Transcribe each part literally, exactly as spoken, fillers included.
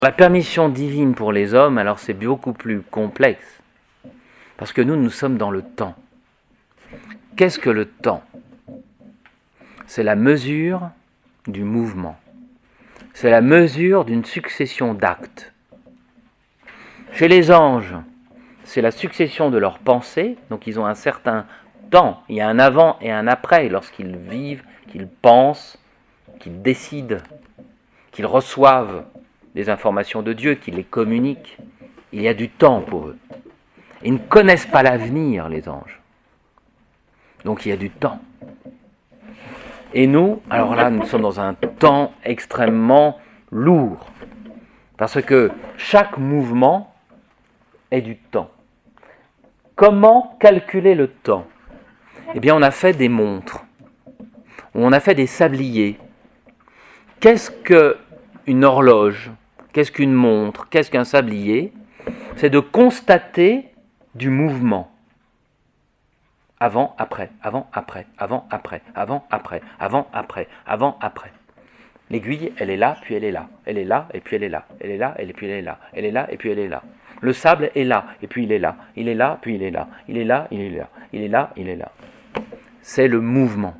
La permission divine pour les hommes, alors c'est beaucoup plus complexe, parce que nous, nous sommes dans le temps. Qu'est-ce que le temps ? C'est la mesure du mouvement. C'est la mesure d'une succession d'actes. Chez les anges, c'est la succession de leurs pensées, donc ils ont un certain temps, il y a un avant et un après lorsqu'ils vivent, qu'ils pensent, qu'ils décident, qu'ils reçoivent des informations de Dieu, qu'ils les communiquent. Il y a du temps pour eux. Ils ne connaissent pas l'avenir, les anges. Donc il y a du temps. Et nous, alors là, nous sommes dans un temps extrêmement lourd. Parce que chaque mouvement est du temps. Comment calculer le temps ? Eh bien, on a fait des montres. On a fait des sabliers. Qu'est-ce qu'une horloge ? Qu'est-ce qu'une montre ? Qu'est-ce qu'un sablier ? C'est de constater du mouvement. Avant, après, avant, après, avant, après, avant, après, avant, après, avant, après. L'aiguille, elle est là, puis elle est là. Elle est là, et puis elle est là. Elle est là, et puis elle est là. Elle est là, et puis elle est là. Le sable est là, et puis il est là. Il est là, puis il est là. Il est là, il est là. Il est là, il est là. C'est le mouvement.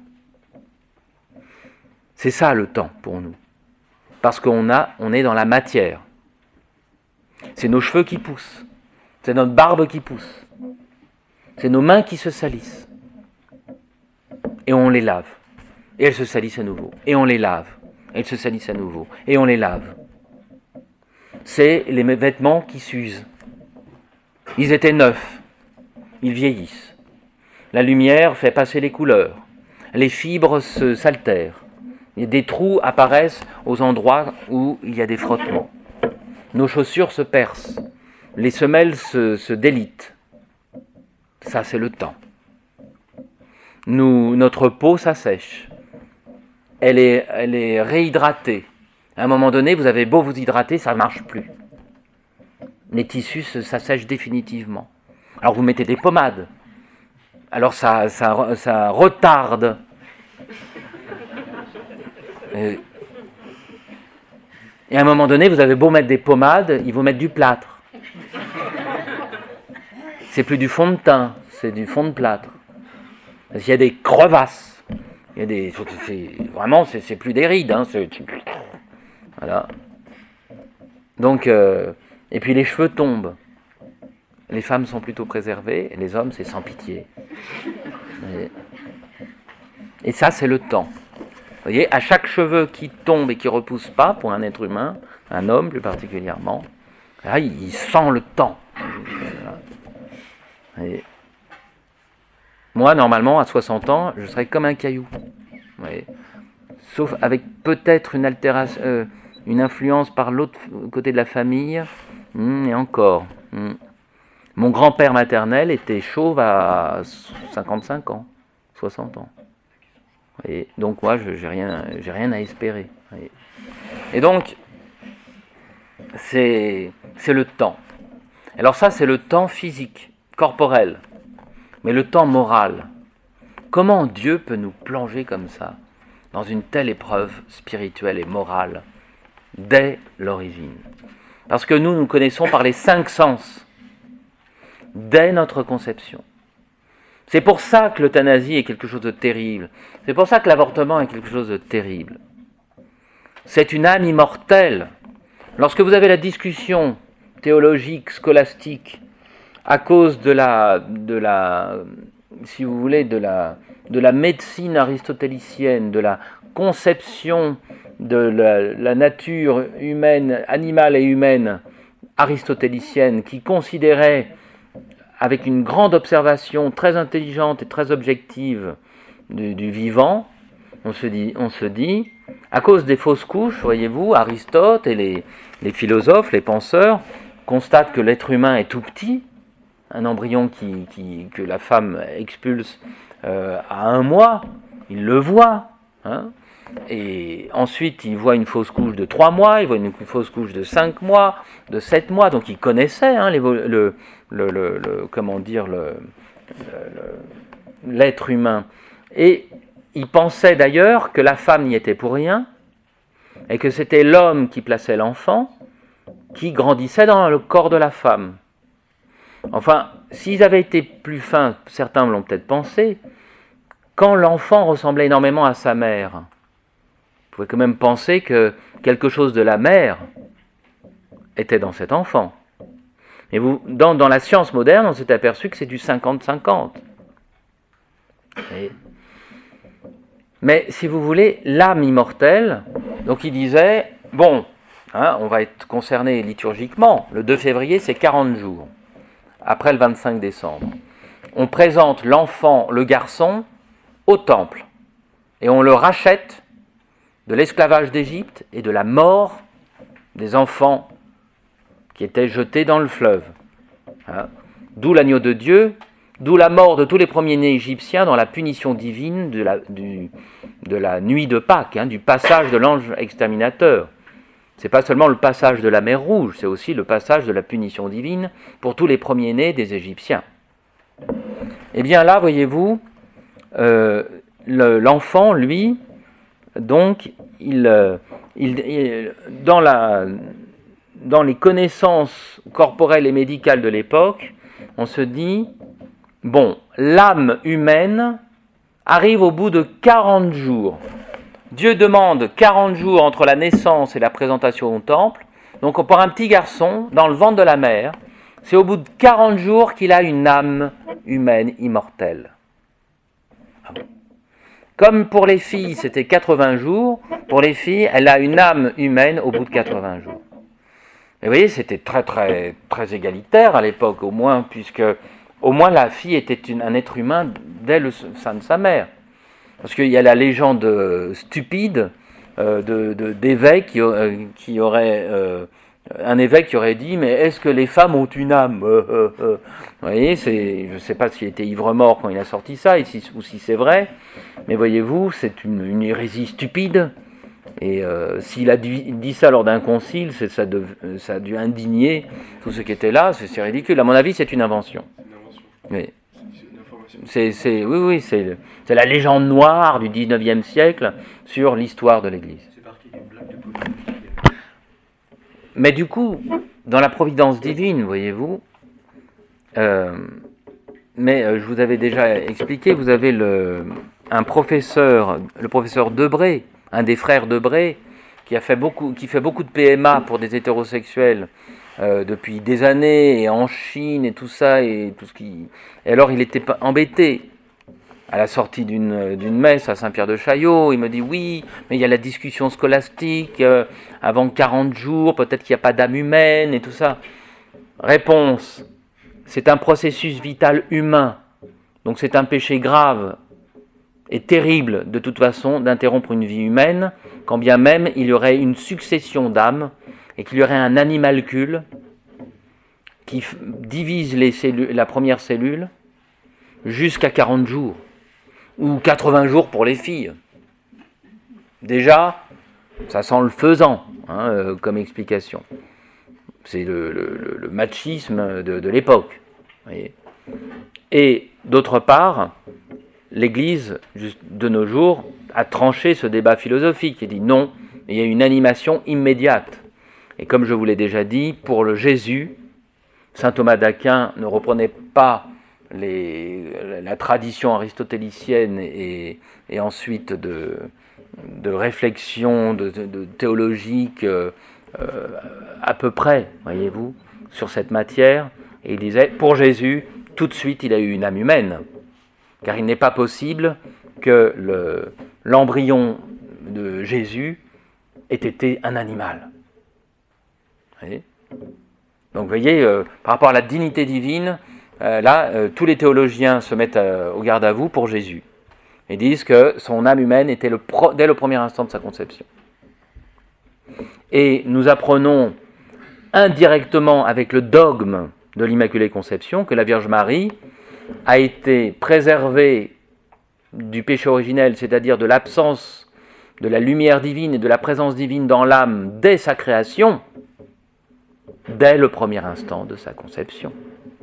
C'est ça le temps pour nous. Parce qu'on a, on est dans la matière. C'est nos cheveux qui poussent. C'est notre barbe qui pousse. C'est nos mains qui se salissent. Et on les lave. Et elles se salissent à nouveau. Et on les lave. Elles se salissent à nouveau. Et on les lave. C'est les vêtements qui s'usent. Ils étaient neufs. Ils vieillissent. La lumière fait passer les couleurs. Les fibres se s'altèrent. Et des trous apparaissent aux endroits où il y a des frottements. Nos chaussures se percent. Les semelles se, se délitent. Ça, c'est le temps. Nous, notre peau s'assèche. Elle est, elle est réhydratée. À un moment donné, vous avez beau vous hydrater, ça ne marche plus. Les tissus s'assèchent définitivement. Alors vous mettez des pommades. Alors ça, ça, ça retarde. Et, et à un moment donné, vous avez beau mettre des pommades, il faut mettre du plâtre. C'est plus du fond de teint, c'est du fond de plâtre. Parce qu'il y a des crevasses. Il y a des, c'est, vraiment, c'est, c'est plus des rides. Hein, c'est, voilà. Donc, euh, et puis les cheveux tombent. Les femmes sont plutôt préservées, et les hommes, c'est sans pitié. Et, et ça, c'est le temps. Vous voyez, à chaque cheveu qui tombe et qui ne repousse pas, pour un être humain, un homme plus particulièrement, là, il, il sent le temps. Et moi, normalement, à soixante ans, je serais comme un caillou. Vous voyez, sauf avec peut-être une altération, euh, une influence par l'autre côté de la famille, hum, et encore. Hum. Mon grand-père maternel était chauve à cinquante-cinq ans, soixante ans. Et donc moi, je j'ai rien, j'ai rien à espérer. Et donc, c'est, c'est le temps. Alors ça, c'est le temps physique, corporel. Mais le temps moral. Comment Dieu peut nous plonger comme ça dans une telle épreuve spirituelle et morale dès l'origine ? Parce que nous, nous connaissons par les cinq sens, dès notre conception. C'est pour ça que l'euthanasie est quelque chose de terrible. C'est pour ça que l'avortement est quelque chose de terrible. C'est une âme immortelle. Lorsque vous avez la discussion théologique, scolastique, à cause de la, de la, si vous voulez, de la, de la médecine aristotélicienne, de la conception de la, la nature humaine, animale et humaine aristotélicienne, qui considérait avec une grande observation très intelligente et très objective du, du vivant, on se dit, on se dit, à cause des fausses couches, voyez-vous, Aristote et les, les philosophes, les penseurs, constatent que l'être humain est tout petit, un embryon qui, qui, que la femme expulse euh, à un mois, il le voit, hein, et ensuite il voit une fausse couche de trois mois, il voit une fausse couche de cinq mois, de sept mois, donc il connaissait hein, les, le, le, le, le, comment dire, le, le, l'être humain. Et il pensait d'ailleurs que la femme n'y était pour rien, et que c'était l'homme qui plaçait l'enfant, qui grandissait dans le corps de la femme. Enfin, s'ils avaient été plus fins, certains l'ont peut-être pensé, quand l'enfant ressemblait énormément à sa mère, vous pouvez quand même penser que quelque chose de la mère était dans cet enfant. Et vous, dans, dans la science moderne, on s'est aperçu que c'est du cinquante cinquante. Et... Mais si vous voulez, l'âme immortelle, donc il disait, bon, hein, on va être concerné liturgiquement, le deux février c'est quarante jours, après le vingt-cinq décembre. On présente l'enfant, le garçon, au temple, et on le rachète de l'esclavage d'Égypte et de la mort des enfants qui étaient jetés dans le fleuve. Hein. D'où l'agneau de Dieu, d'où la mort de tous les premiers-nés égyptiens dans la punition divine de la, du, de la nuit de Pâques, hein, du passage de l'ange exterminateur. Ce n'est pas seulement le passage de la mer Rouge, c'est aussi le passage de la punition divine pour tous les premiers-nés des Égyptiens. Eh bien là, voyez-vous, euh, le, l'enfant, lui, donc, il, il, il, dans, la, dans les connaissances corporelles et médicales de l'époque, on se dit, bon, l'âme humaine arrive au bout de quarante jours. Dieu demande quarante jours entre la naissance et la présentation au temple. Donc, pour un petit garçon, dans le ventre de la mère, c'est au bout de quarante jours qu'il a une âme humaine immortelle. Ah bon. Comme pour les filles, c'était quatre-vingts jours, pour les filles, elle a une âme humaine au bout de quatre-vingts jours. Et vous voyez, c'était très, très, très égalitaire à l'époque, au moins, puisque au moins la fille était une, un être humain dès le sein de sa mère. Parce qu'il y a la légende stupide euh, de, de, d'évêques qui, euh, qui aurait... Euh, un évêque qui aurait dit « Mais est-ce que les femmes ont une âme euh, euh, euh. ?» Vous voyez, c'est, je ne sais pas s'il était ivre-mort quand il a sorti ça, et si, ou si c'est vrai, mais voyez-vous, c'est une, une hérésie stupide, et euh, s'il a dit, dit ça lors d'un concile, c'est, ça, de, ça a dû indigner tous ceux qui étaient là, c'est, c'est ridicule. À mon avis, c'est une invention. Une invention. Oui. C'est une information. C'est, c'est, oui, oui, c'est, c'est la légende noire du dix-neuvième siècle sur l'histoire de l'Église. C'est parti d'une blague de politique. Mais du coup, dans la providence divine, voyez-vous, euh, mais euh, je vous avais déjà expliqué, vous avez le, un professeur, le professeur Debré, un des frères Debré, qui, a fait beaucoup, qui fait beaucoup de P M A pour des hétérosexuels euh, depuis des années, et en Chine, et tout ça, et tout ce qui... Et alors, il était embêté. À la sortie d'une, d'une messe à Saint-Pierre-de-Chaillot, il me dit « Oui, mais il y a la discussion scolastique, euh, avant quarante jours, peut-être qu'il n'y a pas d'âme humaine et tout ça. » Réponse, c'est un processus vital humain, donc c'est un péché grave et terrible de toute façon d'interrompre une vie humaine, quand bien même il y aurait une succession d'âmes et qu'il y aurait un animalcule qui f- divise les cellules, la première cellule jusqu'à quarante jours. Ou quatre-vingts jours pour les filles. Déjà, ça sent le faisant, hein, euh, comme explication. C'est le, le, le machisme de, de l'époque. Voyez. Et d'autre part, l'Église, juste de nos jours, a tranché ce débat philosophique et dit non, il y a une animation immédiate. Et comme je vous l'ai déjà dit, pour le Jésus, saint Thomas d'Aquin ne reprenait pas Les, la tradition aristotélicienne et, et ensuite de, de réflexion de, de, de théologique euh, à peu près, voyez-vous, sur cette matière. Et il disait, pour Jésus, tout de suite, il a eu une âme humaine, car il n'est pas possible que le, l'embryon de Jésus ait été un animal. Vous voyez ? Donc, vous voyez, euh, par rapport à la dignité divine, Euh, là, euh, tous les théologiens se mettent euh, au garde à vous pour Jésus et disent que son âme humaine était le pro- dès le premier instant de sa conception. Et nous apprenons indirectement avec le dogme de l'Immaculée Conception que la Vierge Marie a été préservée du péché originel, c'est-à-dire de l'absence de la lumière divine et de la présence divine dans l'âme dès sa création, dès le premier instant de sa conception.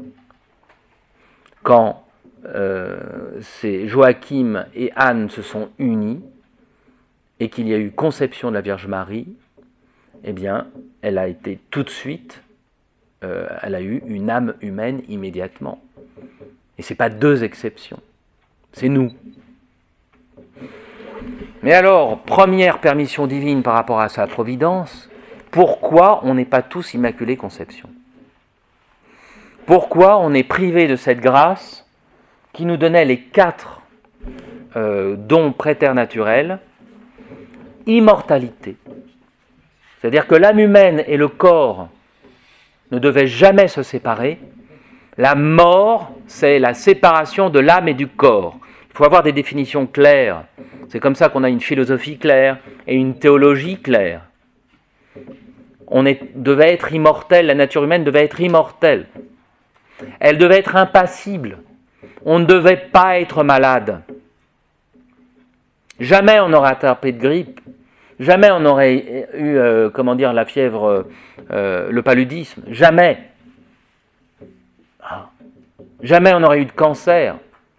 Quand euh, c'est Joachim et Anne se sont unis et qu'il y a eu conception de la Vierge Marie, eh bien, elle a été tout de suite, euh, elle a eu une âme humaine immédiatement. Et ce n'est pas deux exceptions, c'est nous. Mais alors, première permission divine par rapport à sa providence, pourquoi on n'est pas tous Immaculée Conception? Pourquoi on est privé de cette grâce qui nous donnait les quatre euh, dons préternaturels? Immortalité. C'est-à-dire que l'âme humaine et le corps ne devaient jamais se séparer. La mort, c'est la séparation de l'âme et du corps. Il faut avoir des définitions claires. C'est comme ça qu'on a une philosophie claire et une théologie claire. On est, devait être immortel, la nature humaine devait être immortelle. Elle devait être impassible. On ne devait pas être malade. Jamais on n'aurait attrapé de grippe. Jamais on n'aurait eu, euh, comment dire, la fièvre, euh, le paludisme. Jamais. Ah. Jamais on n'aurait eu de cancer.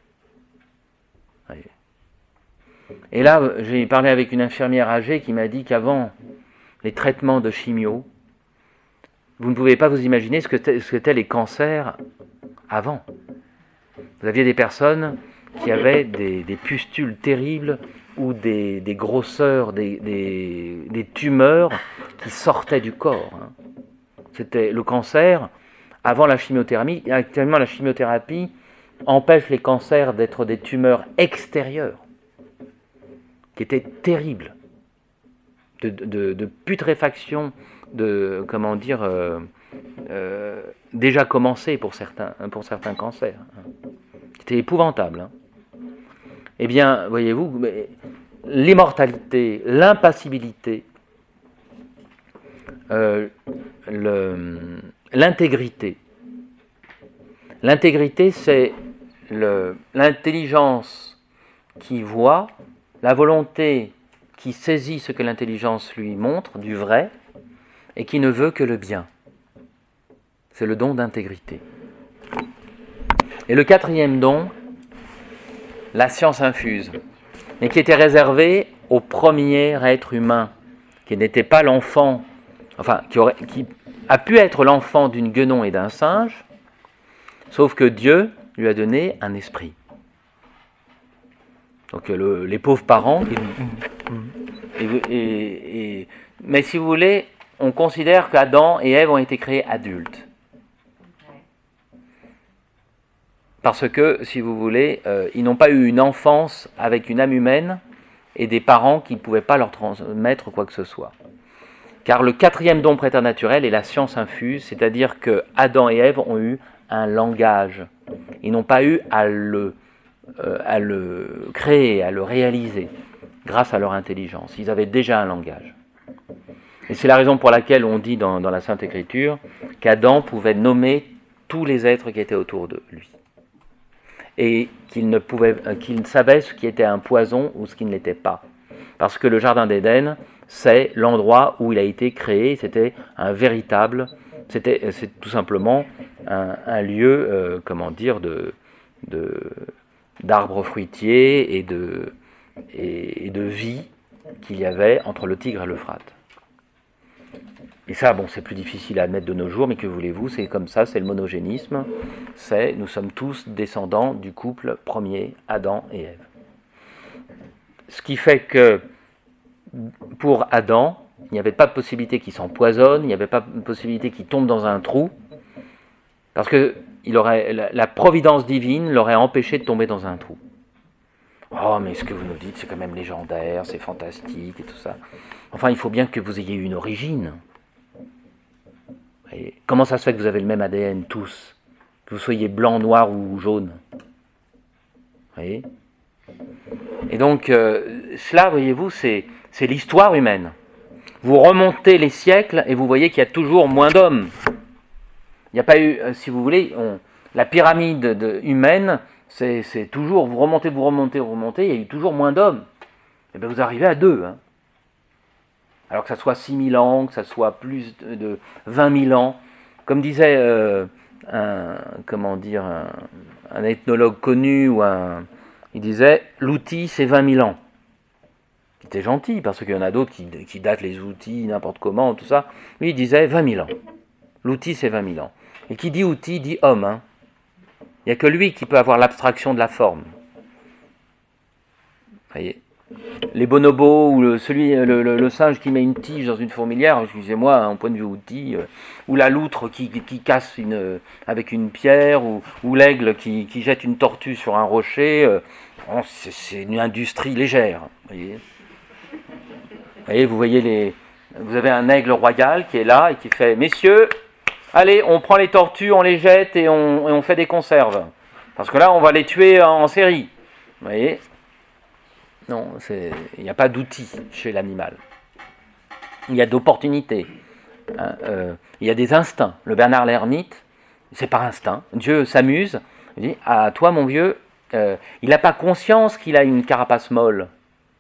Et là, j'ai parlé avec une infirmière âgée qui m'a dit qu'avant les traitements de chimio, vous ne pouvez pas vous imaginer ce que c'étaient les cancers avant. Vous aviez des personnes qui avaient des, des pustules terribles ou des, des grosseurs, des, des, des tumeurs qui sortaient du corps. C'était le cancer avant la chimiothérapie. Actuellement, la chimiothérapie empêche les cancers d'être des tumeurs extérieures, qui étaient terribles, de, de, de putréfaction, de, comment dire, euh, euh, déjà commencé pour certains, pour certains cancers. C'était épouvantable. Hein. Eh bien, voyez-vous, l'immortalité, l'impassibilité, euh, le, l'intégrité. L'intégrité, c'est le, l'intelligence qui voit, la volonté qui saisit ce que l'intelligence lui montre, du vrai, et qui ne veut que le bien. C'est le don d'intégrité. Et le quatrième don, la science infuse, mais qui était réservé au premier être humain, qui n'était pas l'enfant, enfin, qui, aurait, qui a pu être l'enfant d'une guenon et d'un singe, sauf que Dieu lui a donné un esprit. Donc le, les pauvres parents, et, et, et, mais si vous voulez, on considère qu'Adam et Ève ont été créés adultes. Parce que, si vous voulez, euh, ils n'ont pas eu une enfance avec une âme humaine et des parents qui ne pouvaient pas leur transmettre quoi que ce soit. Car le quatrième don préternaturel est la science infuse, c'est-à-dire que Adam et Ève ont eu un langage. Ils n'ont pas eu à le, euh, à le créer, à le réaliser, grâce à leur intelligence. Ils avaient déjà un langage. Et c'est la raison pour laquelle on dit dans, dans la Sainte Écriture qu'Adam pouvait nommer tous les êtres qui étaient autour de lui. Et qu'il, ne pouvait, qu'il savait ce qui était un poison ou ce qui ne l'était pas. Parce que le Jardin d'Éden, c'est l'endroit où il a été créé, c'était un véritable, c'était c'est tout simplement un, un lieu, euh, comment dire, de, de, d'arbres fruitiers et de, et, et de vie qu'il y avait entre le Tigre et l'Euphrate. Et ça, bon, c'est plus difficile à admettre de nos jours, mais que voulez-vous, c'est comme ça, c'est le monogénisme, c'est, nous sommes tous descendants du couple premier, Adam et Ève. Ce qui fait que, pour Adam, il n'y avait pas de possibilité qu'il s'empoisonne, il n'y avait pas de possibilité qu'il tombe dans un trou, parce que il aurait, la, la providence divine l'aurait empêché de tomber dans un trou. Oh, mais ce que vous nous dites, c'est quand même légendaire, c'est fantastique et tout ça. Enfin, il faut bien que vous ayez une origine. Et comment ça se fait que vous avez le même A D N tous? Que vous soyez blanc, noir ou jaune? Vous voyez? Et donc, euh, cela, voyez-vous, c'est, c'est l'histoire humaine. Vous remontez les siècles et vous voyez qu'il y a toujours moins d'hommes. Il n'y a pas eu, si vous voulez, on, la pyramide de, humaine, c'est, c'est toujours, vous remontez, vous remontez, vous remontez, il y a eu toujours moins d'hommes. Et bien vous arrivez à deux, hein. Alors que ça soit six mille ans, que ça soit plus de, de vingt mille ans. Comme disait euh, un, comment dire, un, un ethnologue connu, ou un, il disait, l'outil c'est vingt mille ans. c'était gentil, parce qu'il y en a d'autres qui, qui datent les outils n'importe comment, tout ça. Lui, il disait vingt mille ans. L'outil, c'est vingt mille ans. Et qui dit outil, dit homme. Hein. Il n'y a que lui qui peut avoir l'abstraction de la forme. Vous voyez, les bonobos, ou le, celui, le, le, le singe qui met une tige dans une fourmilière, excusez-moi, en point de vue outil, euh, ou la loutre qui, qui casse une, euh, avec une pierre, ou, ou l'aigle qui, qui jette une tortue sur un rocher, euh, bon, c'est, c'est une industrie légère. Vous voyez, vous, voyez, vous voyez les, vous avez un aigle royal qui est là et qui fait « Messieurs, allez, on prend les tortues, on les jette et on, et on fait des conserves. Parce que là, on va les tuer en, en série. » Vous voyez ? Non, il n'y a pas d'outils chez l'animal. Il y a d'opportunités. Hein, euh, il y a des instincts. Le Bernard l'ermite, c'est par instinct. Dieu s'amuse. Il dit, ah, toi, mon vieux, euh, il n'a pas conscience qu'il a une carapace molle.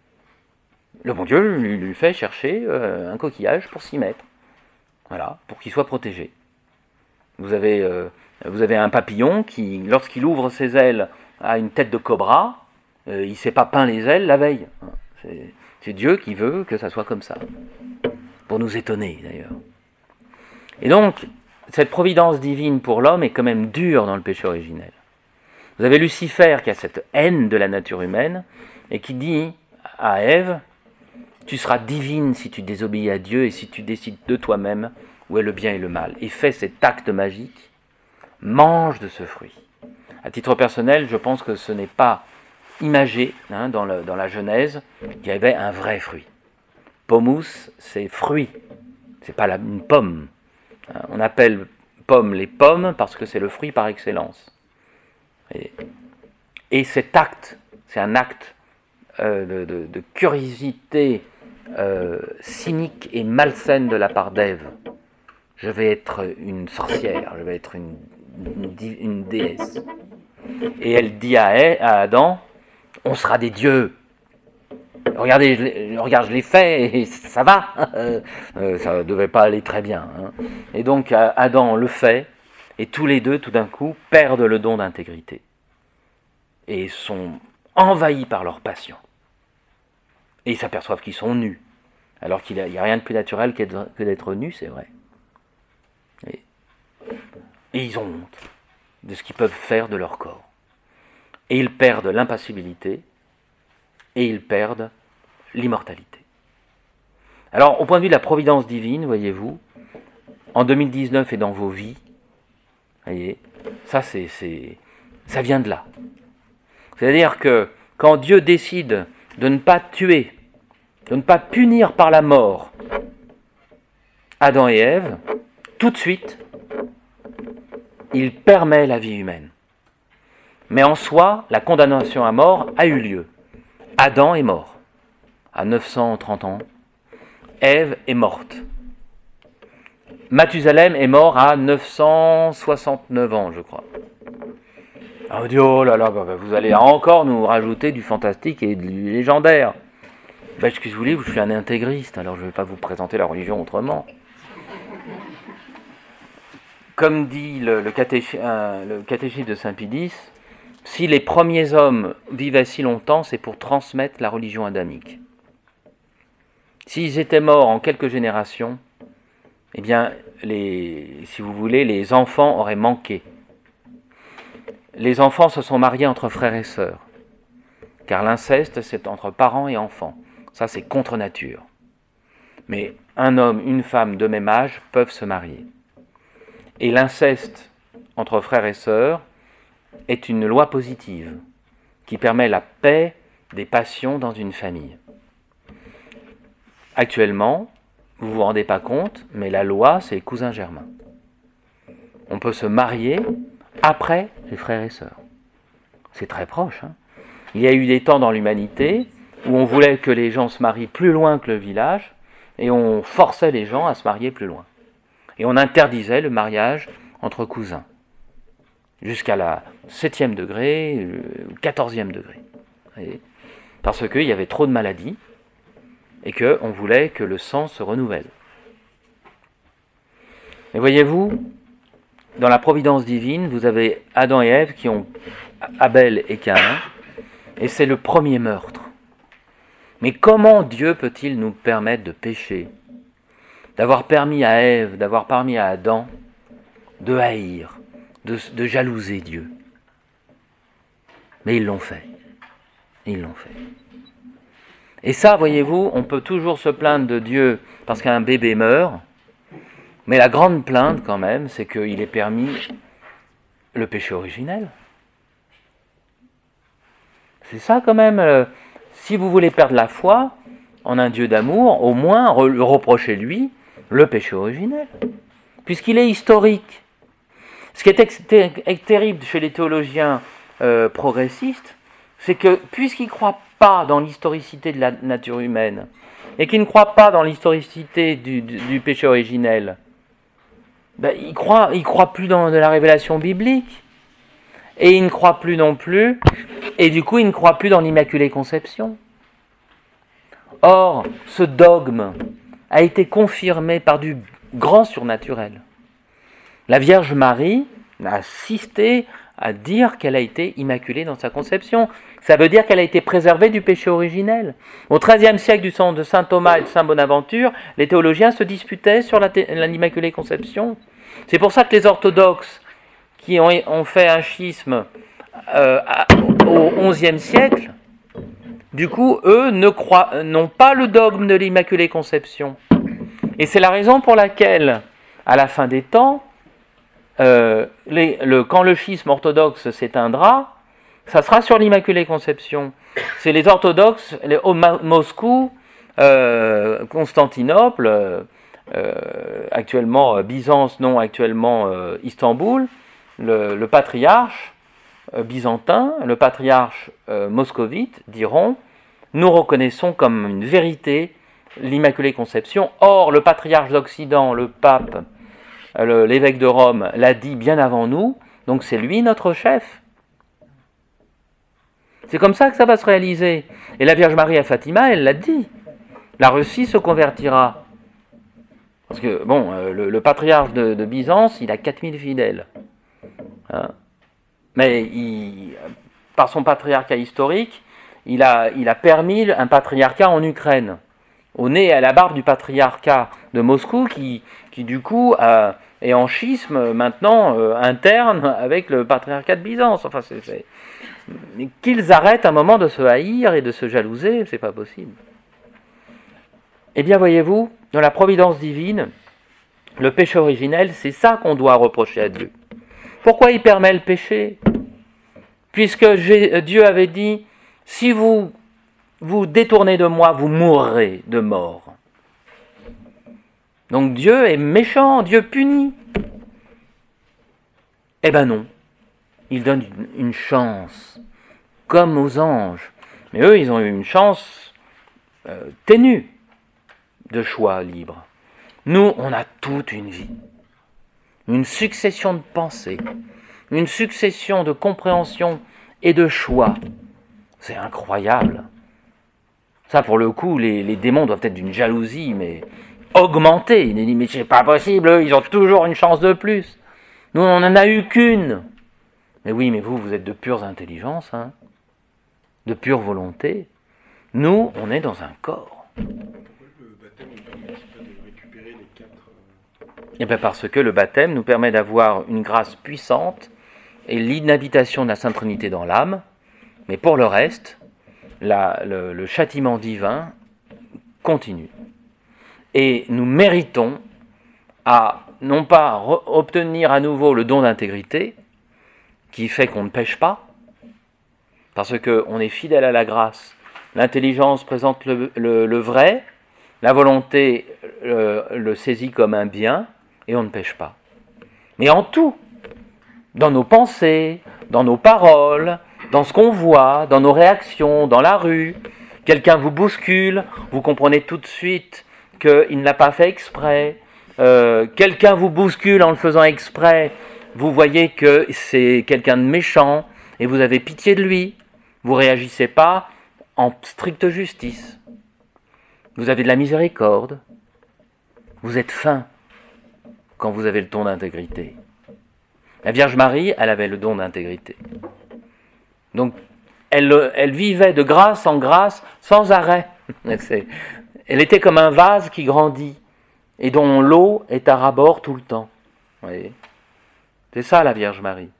Le bon Dieu lui, lui fait chercher euh, un coquillage pour s'y mettre. Voilà, pour qu'il soit protégé. Vous avez, euh, vous avez un papillon qui, lorsqu'il ouvre ses ailes, a une tête de cobra. Euh, il ne s'est pas peint les ailes la veille. C'est, c'est Dieu qui veut que ça soit comme ça. Pour nous étonner, d'ailleurs. Et donc, cette providence divine pour l'homme est quand même dure dans le péché originel. Vous avez Lucifer qui a cette haine de la nature humaine et qui dit à Ève, tu seras divine si tu désobéis à Dieu et si tu décides de toi-même où est le bien et le mal. Et fais cet acte magique, mange de ce fruit. À titre personnel, je pense que ce n'est pas imagé hein, dans, le, dans la Genèse qu'il y avait un vrai fruit. Pomus, c'est fruit, c'est pas la, une pomme. Hein, on appelle pomme les pommes parce que c'est le fruit par excellence. Et, et cet acte, c'est un acte euh, de, de, de curiosité euh, cynique et malsaine de la part d'Ève. Je vais être une sorcière, je vais être une, une, une déesse. Et elle dit à, à Adam, on sera des dieux. Regardez, je l'ai, regarde, je l'ai fait et ça va. Euh, ça ne devait pas aller très bien. Hein. Et donc Adam le fait et tous les deux, tout d'un coup, perdent le don d'intégrité et sont envahis par leur passion. Et ils s'aperçoivent qu'ils sont nus, alors qu'il n'y a, a rien de plus naturel que d'être nus, c'est vrai. Et, et ils ont honte de ce qu'ils peuvent faire de leur corps. Et ils perdent l'impassibilité, et ils perdent l'immortalité. Alors, au point de vue de la providence divine, voyez-vous, en deux mille dix-neuf et dans vos vies, voyez, ça, c'est, c'est, ça vient de là. C'est-à-dire que quand Dieu décide de ne pas tuer, de ne pas punir par la mort Adam et Ève, tout de suite, il permet la vie humaine. Mais en soi, la condamnation à mort a eu lieu. Adam est mort à neuf cent trente ans. Ève est morte. Mathusalem est mort à neuf cent soixante-neuf ans, je crois. On dit, oh là là, bah, vous allez encore nous rajouter du fantastique et du légendaire. Ben, excusez-vous, je suis un intégriste, alors je ne vais pas vous présenter la religion autrement. Comme dit le, le, catéch, euh, le catéchisme de Saint-Pédis, si les premiers hommes vivaient si longtemps, c'est pour transmettre la religion adamique. S'ils étaient morts en quelques générations, eh bien, les, si vous voulez, les enfants auraient manqué. Les enfants se sont mariés entre frères et sœurs, car l'inceste, c'est entre parents et enfants. Ça, c'est contre nature. Mais un homme, une femme de même âge peuvent se marier. Et l'inceste entre frères et sœurs est une loi positive qui permet la paix des passions dans une famille. Actuellement, vous ne vous rendez pas compte, mais la loi, c'est cousin germain. On peut se marier après les frères et sœurs. C'est très proche. Hein. Il y a eu des temps dans l'humanité où on voulait que les gens se marient plus loin que le village et on forçait les gens à se marier plus loin. Et on interdisait le mariage entre cousins, jusqu'à la septième degré, quatorzième degré. Voyez, parce qu'il y avait trop de maladies et qu'on voulait que le sang se renouvelle. Et voyez-vous, dans la providence divine, vous avez Adam et Ève qui ont Abel et Caïn, et c'est le premier meurtre. Mais comment Dieu peut-il nous permettre de pécher, d'avoir permis à Ève, d'avoir permis à Adam de haïr, de, de jalouser Dieu? Mais ils l'ont fait. Ils l'ont fait. Et ça, voyez-vous, on peut toujours se plaindre de Dieu parce qu'un bébé meurt, mais la grande plainte quand même, c'est qu'il ait permis le péché originel. C'est ça quand même, euh, si vous voulez perdre la foi en un Dieu d'amour, au moins re- reprochez-lui le péché originel, puisqu'il est historique. Ce qui est, ex- est terrible chez les théologiens euh, progressistes, c'est que puisqu'ils ne croient pas dans l'historicité de la nature humaine, et qu'ils ne croient pas dans l'historicité du, du, du péché originel, ben, ils ne croient, ils croient plus dans de la révélation biblique, et ils ne croient plus non plus, et du coup ils ne croient plus dans l'Immaculée Conception. Or, ce dogme a été confirmé par du grand surnaturel. La Vierge Marie a assisté à dire qu'elle a été immaculée dans sa conception. Ça veut dire qu'elle a été préservée du péché originel. Au treizième siècle du sang de saint Thomas et de saint Bonaventure, les théologiens se disputaient sur la t- l'Immaculée Conception. C'est pour ça que les orthodoxes, qui ont, ont fait un schisme euh, à, au onzième siècle, du coup, eux ne croient, n'ont pas le dogme de l'Immaculée Conception. Et c'est la raison pour laquelle, à la fin des temps, Euh, les, le, quand le schisme orthodoxe s'éteindra, ça sera sur l'Immaculée Conception. C'est les orthodoxes, les, au Moscou, euh, Constantinople, euh, actuellement euh, Byzance, non actuellement euh, Istanbul, le, le patriarche euh, byzantin, le patriarche euh, moscovite diront « Nous reconnaissons comme une vérité l'Immaculée Conception ». Or, le patriarche d'Occident, le pape, Le, l'évêque de Rome l'a dit bien avant nous, donc c'est lui notre chef. C'est comme ça que ça va se réaliser. Et la Vierge Marie à Fatima, elle l'a dit. La Russie se convertira. Parce que, bon, euh, le, le patriarche de, de Byzance, il a quatre mille fidèles. Hein? Mais il, par son patriarcat historique, il a, il a permis un patriarcat en Ukraine, au nez et à la barbe du patriarcat de Moscou, qui, qui du coup euh, est en schisme maintenant euh, interne avec le patriarcat de Byzance. Enfin, c'est, c'est... Mais qu'ils arrêtent un moment de se haïr et de se jalouser, c'est pas possible. Eh bien, voyez-vous, dans la providence divine, le péché originel, c'est ça qu'on doit reprocher à Dieu. Pourquoi il permet le péché ? Puisque Dieu avait dit, si vous vous détournez de moi, vous mourrez de mort. Donc Dieu est méchant, Dieu punit. Eh ben non, il donne une, une chance, comme aux anges. Mais eux, ils ont eu une chance euh, ténue de choix libre. Nous, on a toute une vie, une succession de pensées, une succession de compréhensions et de choix. C'est incroyable. Ça, pour le coup, les, les démons doivent être d'une jalousie, mais augmentée. Il dit, mais c'est pas possible, eux, ils ont toujours une chance de plus. Nous, on n'en a eu qu'une. Mais oui, mais vous, vous êtes de pures intelligences, hein, de pure volonté. Nous, on est dans un corps. Pourquoi le baptême ne permet pas de récupérer les quatre... Eh bien, parce que le baptême nous permet d'avoir une grâce puissante et l'inhabitation de la Sainte Trinité dans l'âme. Mais pour le reste, La, le, le châtiment divin continue. Et nous méritons à non pas re- obtenir à nouveau le don d'intégrité, qui fait qu'on ne pêche pas, parce qu'on est fidèle à la grâce. L'intelligence présente le, le, le vrai, la volonté le, le saisit comme un bien, et on ne pêche pas. Mais en tout, dans nos pensées, dans nos paroles, dans ce qu'on voit, dans nos réactions, dans la rue, quelqu'un vous bouscule, vous comprenez tout de suite qu'il ne l'a pas fait exprès, euh, quelqu'un vous bouscule en le faisant exprès, vous voyez que c'est quelqu'un de méchant et vous avez pitié de lui, vous ne réagissez pas en stricte justice, vous avez de la miséricorde, vous êtes fin quand vous avez le don d'intégrité. La Vierge Marie, elle avait le don d'intégrité. Donc, elle, elle vivait de grâce en grâce sans arrêt. C'est, elle était comme un vase qui grandit et dont l'eau est à ras-bord tout le temps. Vous voyez ? C'est ça la Vierge Marie.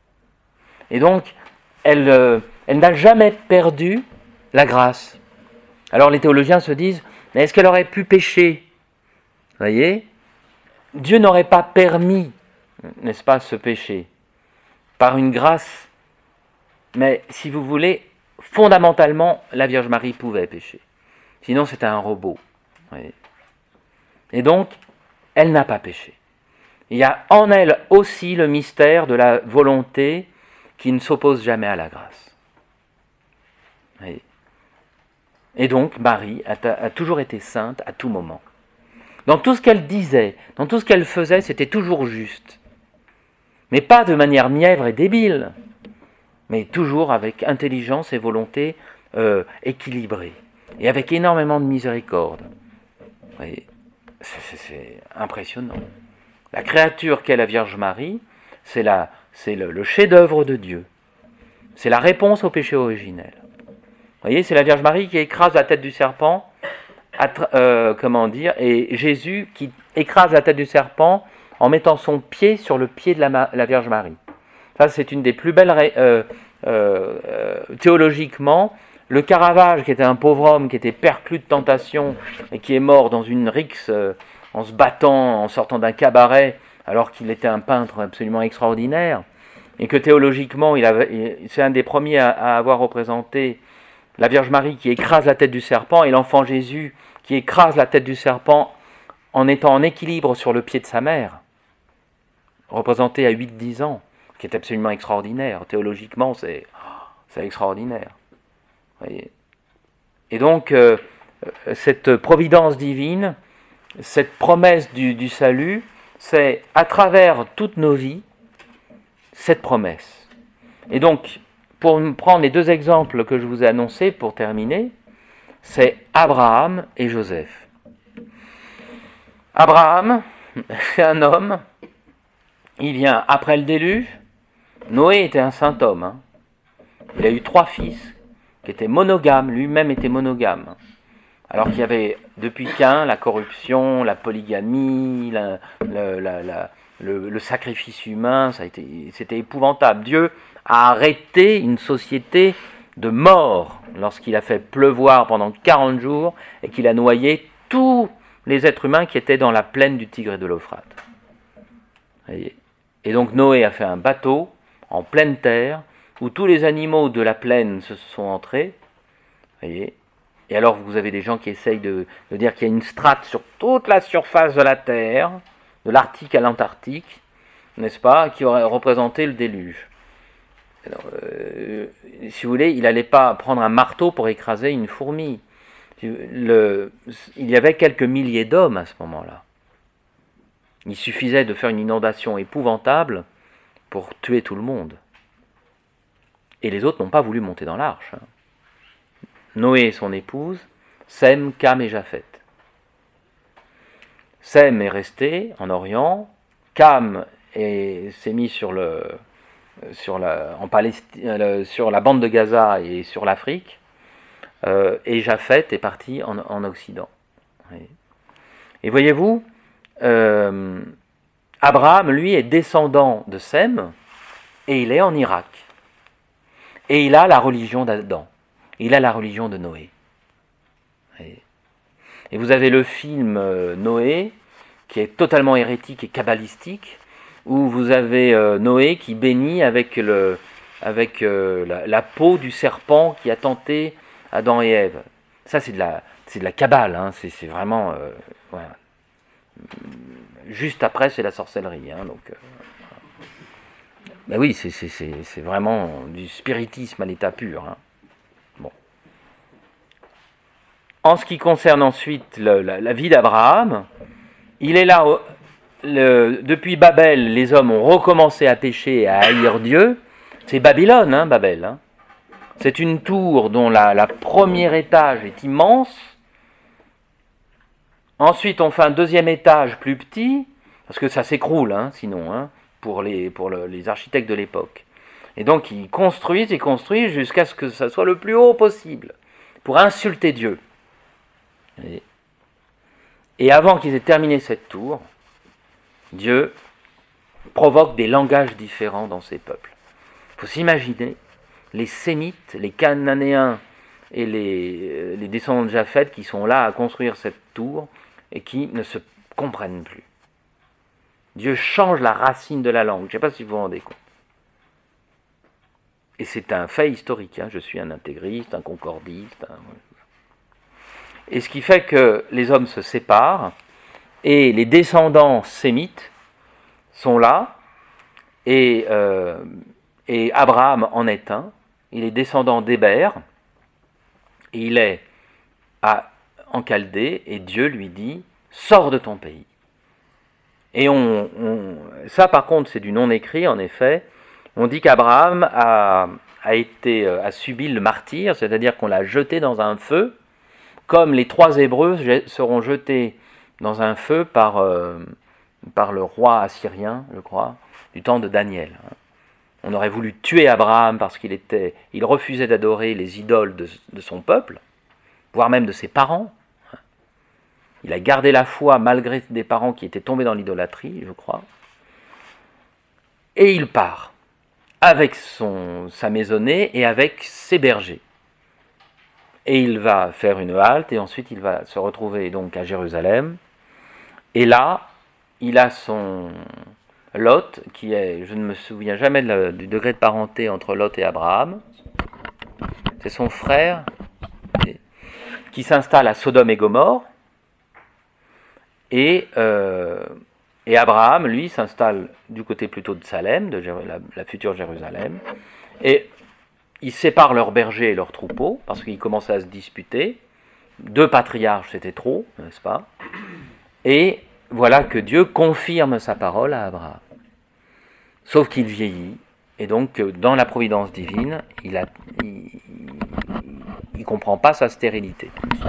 Et donc, elle, euh, elle n'a jamais perdu la grâce. Alors les théologiens se disent, mais est-ce qu'elle aurait pu pécher ? Vous voyez ? Dieu n'aurait pas permis, n'est-ce pas, ce péché, par une grâce. Mais si vous voulez, fondamentalement, la Vierge Marie pouvait pécher. Sinon, c'était un robot. Vous voyez ? Et donc, elle n'a pas péché. Il y a en elle aussi le mystère de la volonté qui ne s'oppose jamais à la grâce. Vous voyez ? Et donc, Marie a, a toujours été sainte à tout moment. Dans tout ce qu'elle disait, dans tout ce qu'elle faisait, c'était toujours juste. Mais pas de manière mièvre et débile, mais toujours avec intelligence et volonté euh, équilibrée, et avec énormément de miséricorde. Vous voyez, c'est, c'est, c'est impressionnant. La créature qu'est la Vierge Marie, c'est, la, c'est le, le chef-d'œuvre de Dieu. C'est la réponse au péché originel. Vous voyez, c'est la Vierge Marie qui écrase la tête du serpent, Attra- euh, comment dire, et Jésus qui écrase la tête du serpent en mettant son pied sur le pied de la, la Vierge Marie. Ça, c'est une des plus belles... Euh, euh, euh, théologiquement, le Caravage, qui était un pauvre homme, qui était perclus de tentation, et qui est mort dans une rixe euh, en se battant, en sortant d'un cabaret, alors qu'il était un peintre absolument extraordinaire, et que théologiquement, il avait, c'est un des premiers à, à avoir représenté la Vierge Marie qui écrase la tête du serpent, et l'enfant Jésus qui écrase la tête du serpent en étant en équilibre sur le pied de sa mère, représenté à huit dix ans, qui est absolument extraordinaire. Théologiquement, c'est, c'est extraordinaire. Voyez. Et donc, euh, cette providence divine, cette promesse du, du salut, c'est à travers toutes nos vies, cette promesse. Et donc, pour prendre les deux exemples que je vous ai annoncés pour terminer, c'est Abraham et Joseph. Abraham, c'est un homme, il vient après le déluge. Noé était un saint homme. Hein. Il a eu trois fils qui étaient monogames, lui-même était monogame. Alors qu'il y avait depuis Caïn la corruption, la polygamie, la, la, la, la, le, le sacrifice humain, ça a été, c'était épouvantable. Dieu a arrêté une société de mort lorsqu'il a fait pleuvoir pendant quarante jours et qu'il a noyé tous les êtres humains qui étaient dans la plaine du Tigre et de l'Euphrate. Voyez. Et donc Noé a fait un bateau en pleine terre où tous les animaux de la plaine se sont entrés. Voyez. Et alors vous avez des gens qui essayent de, de dire qu'il y a une strate sur toute la surface de la terre, de l'Arctique à l'Antarctique, n'est-ce pas, qui aurait représenté le déluge. Alors, euh, si vous voulez, il n'allait pas prendre un marteau pour écraser une fourmi. Le, il y avait quelques milliers d'hommes à ce moment-là. Il suffisait de faire une inondation épouvantable pour tuer tout le monde. Et les autres n'ont pas voulu monter dans l'arche. Noé et son épouse, Sem, Cam et Japhet. Sem est resté en Orient, Cam est, s'est mis sur, le, sur, la, en Palestine, sur la bande de Gaza et sur l'Afrique, euh, et Japhet est parti en, en Occident. Et voyez-vous, euh, Abraham, lui, est descendant de Sem, et il est en Irak. Et il a la religion d'Adam. Il a la religion de Noé. Et vous avez le film Noé, qui est totalement hérétique et kabbalistique, où vous avez Noé qui bénit avec, le, avec la, la peau du serpent qui a tenté Adam et Ève. Ça, c'est de la, c'est de la kabbale, hein. c'est, c'est vraiment... Euh, voilà. Juste après, c'est la sorcellerie. Hein, donc, euh, ben oui, c'est, c'est, c'est, c'est vraiment du spiritisme à l'état pur. Hein. Bon. En ce qui concerne ensuite le, la, la vie d'Abraham, il est là, le, depuis Babel, les hommes ont recommencé à pécher et à haïr Dieu. C'est Babylone, hein, Babel. Hein. C'est une tour dont la, la premier étage est immense. Ensuite, on fait un deuxième étage plus petit, parce que ça s'écroule, hein, sinon, hein, pour, les, pour le, les architectes de l'époque. Et donc, ils construisent et construisent jusqu'à ce que ça soit le plus haut possible, pour insulter Dieu. Et, et avant qu'ils aient terminé cette tour, Dieu provoque des langages différents dans ces peuples. Il faut s'imaginer les Sémites, les Cananéens et les, les descendants de Japheth qui sont là à construire cette tour et qui ne se comprennent plus. Dieu change la racine de la langue. Je ne sais pas si vous vous rendez compte. Et c'est un fait historique. Hein. Je suis un intégriste, un concordiste. Un... Et ce qui fait que les hommes se séparent et les descendants sémites sont là et, euh, et Abraham en est un. Il est descendant d'Héber et il est à, en Chaldée et Dieu lui dit « Sors de ton pays ». Et on, on, ça, par contre, c'est du non-écrit, en effet. On dit qu'Abraham a, a, été, a subi le martyre, c'est-à-dire qu'on l'a jeté dans un feu, comme les trois Hébreux seront jetés dans un feu par, euh, par le roi assyrien, je crois, du temps de Daniel. On aurait voulu tuer Abraham parce qu'il était, il refusait d'adorer les idoles de, de son peuple, voire même de ses parents. Il a gardé la foi malgré des parents qui étaient tombés dans l'idolâtrie, je crois. Et il part avec son, sa maisonnée et avec ses bergers. Et il va faire une halte et ensuite il va se retrouver donc à Jérusalem. Et là, il a son Lot, qui est, je ne me souviens jamais de la, du degré de parenté entre Lot et Abraham. C'est son frère qui s'installe à Sodome et Gomorrhe. Et, euh, et Abraham, lui, s'installe du côté plutôt de Salem, de Jéru- la, la future Jérusalem. Et ils séparent leurs bergers et leurs troupeaux, parce qu'ils commençaient à se disputer. Deux patriarches, c'était trop, n'est-ce pas? Et voilà que Dieu confirme sa parole à Abraham. Sauf qu'il vieillit, et donc dans la providence divine, il ne comprend pas sa stérilité.